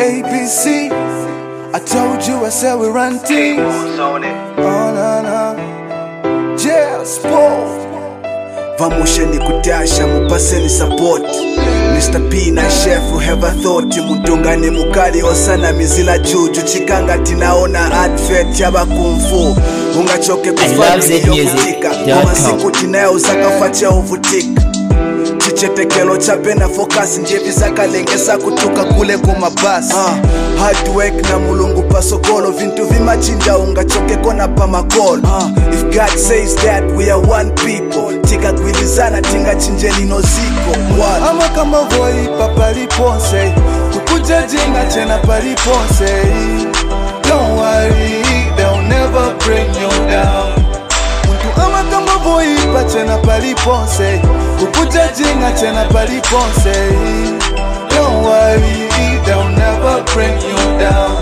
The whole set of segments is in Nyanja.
ABC. I told you, I said we run things. Oh, no, no. Yeah, sport. Vamusheni kutasha mupaseni support. Mr. P na chef who ever thought mutungane mukali osana mizila juju chikanga tinaona advert yaba kumfu ungachoke kufanya yokutika kama siku tinayo uzakafatia uvutika chichetekelo chape na focus njevi zakalengesa kutuka kule kumabasi hard work na mulungu pasokolo vintu vimachinja ungachoke kona pa makolo if God says that we are one people tika kwilizana tinga chinjeli no ziko ama kama voi papaliponse kukuja jinga chena paliponse don't worry they'll never bring you down ama kama voi pachena paliponse kukuja jinga chena paliponse don't worry they'll never bring you down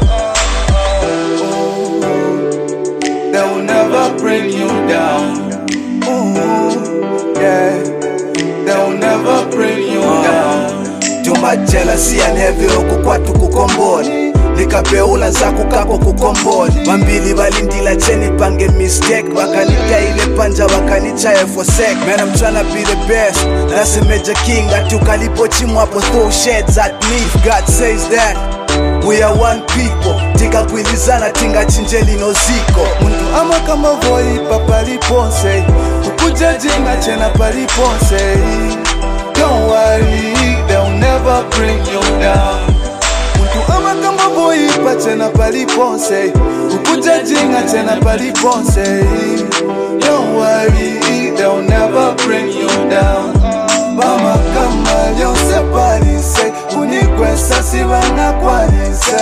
they'll never bring you down yeah they'll never bring you down too much jealousy and heavy okukwatu kukomboni nikapeula zaku kako kukomboni mambili balindila cheni pange mistake wakanita ile panja wakanicha for sec man I'm tryna be the best that's a major king atukalipo chimu hapo throw shades at me if God says that we are one people tika kwilizana tinga chinjeli no ziko mundu ama kama voi papaliponse kukuja jinga chena paliponse don't worry they'll never bring you down ama kama voi pachena paliponse kukuja jinga chena paliponse don't worry they'll never bring you down mama kama yonse palise unikwesa sivana kwalise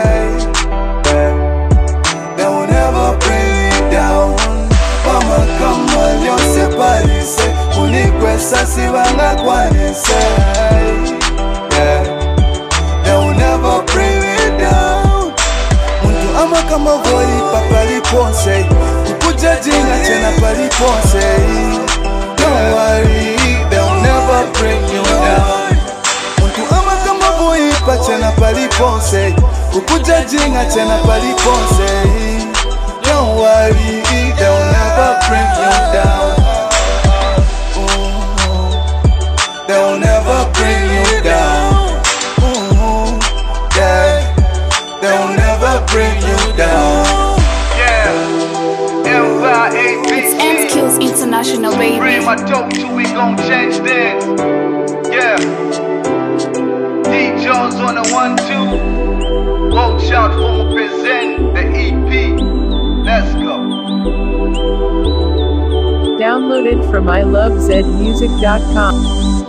they'll never bring you down mama kama yonse palise unikwesa sivana kwalise they'll never bring me down mundu ama kama voi papaliponse kukuja jinga chena paliponse don't worry they'll never bring you down mundu ama kama voi pachena paliponse kukuja jinga chena paliponse don't worry they'll never bring you down they'll never bring you down they'll never bring you down. Yeah, M5ABC. It's M-Skills International, baby. Bring my dope till we gon' change this. Yeah. D Jones on the 1-2. Watch out for present the EP. Let's go. Downloaded from ilovezmusic.com.